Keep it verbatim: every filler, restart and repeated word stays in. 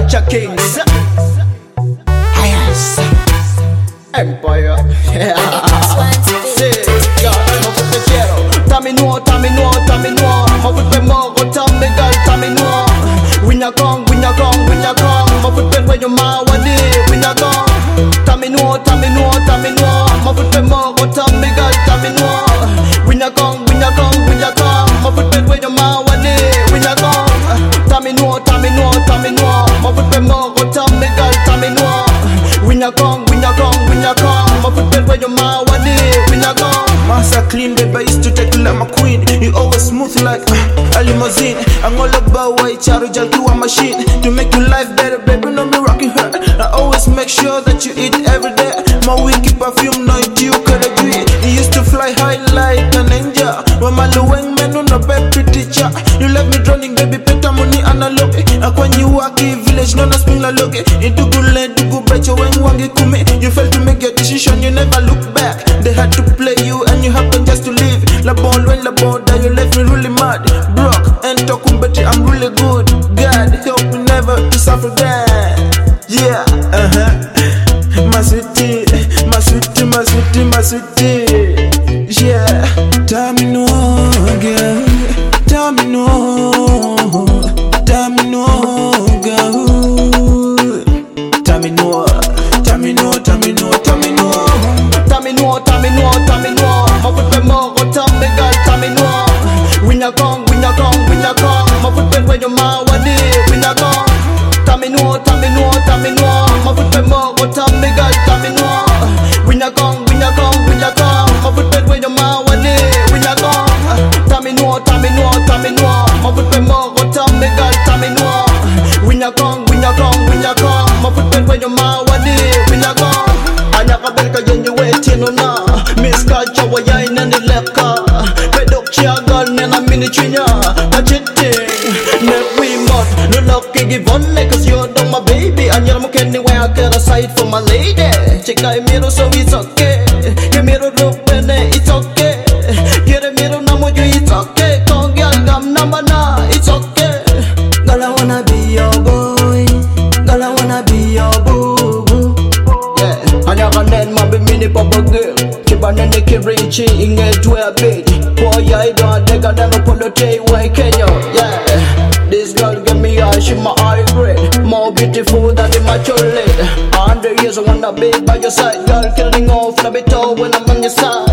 Culture Kings. Yes. Empire. Yeah. See, yeah, ma foot te quiero. Tami no, tami no, tami no. Ma foot te mogo, tami girl, tami no. When you come, when you come, when you come. Ma foot te when you ma wadi. When you come. Tami no, tami no, tami no. Ma foot te mogo, tami girl, tami no. When you come, when you come, when you come. Ma foot te when you ma wadi. When you come. Tami no, tami no, tami no. Ma foot te mogo, tami girl, tami no. When you come, when you come, when you come. Ma foot te when you ma wadi. When you come. Massa clean, babe, I used to take you like my queen. You always smooth like uh, a limousine. I'm all about white charge to a machine. To make your life better, baby, no me rocking her. I always make sure that you eat every day. My wiki perfume, no you could agree. You used to fly high like an angel. When my lowing man on a baby teacher. You left me drowning, baby, peta money analog. And when you walk in village, no no spring la look. Into good land, to go bet you when wangi kume. You failed to make your decision, you never look back. They had to play you and you happen just to leave. La ball when la ball that you left me really mad. Broke and talking better, I'm really good. God help me never to suffer that. Yeah, uh huh. My city, my city, my city, my city. Yeah, tell me no, girl. Tell me no, tell me no, girl. Tell me no, tell me no, tell me no, tell me no. Tell me no, tell me no, tell me no. Ma foot te mogo, tell me girl, tell me no. When you come, when you come, when you come. Ma foot te when you ma wadi. When you come. Tell me no, tell me no, tell me no. Ma foot te mogo, tell me girl, tell me no. When you come, when you come, when you come. Ma foot te when you ma wadi. When you come. Tell me no, tell me no, tell me no. Ma foot te mogo, tell me girl, tell me no. When you come, when you come, when you come. Ma foot te when you ma wadi. When you come. Anya kabel ka yen you waiting on na. Miss Culture wa yain na nileka. Pedok chia girl nena mini chinya. A chitting, ne we must. No love can give on like cause you're done my baby. Anya mo anywhere I get a side for my lady. Chika miro so it's okay. Ke miro look when it's okay. Get a miro na mo you it's okay. Kong girl come number na it's okay. Girl I wanna be your boy. Girl I wanna be your boo boo. Yeah, anya kanen mabe mini papa girl. Kibanene kirichi inge dwe bit. Boy I don't take a dano polo tay way Kenya. Yeah, this girl give me a she my eye grade. More beautiful than the mature lady. A hundred years I wanna be by your side. Girl killing off na bito when I'm on your side.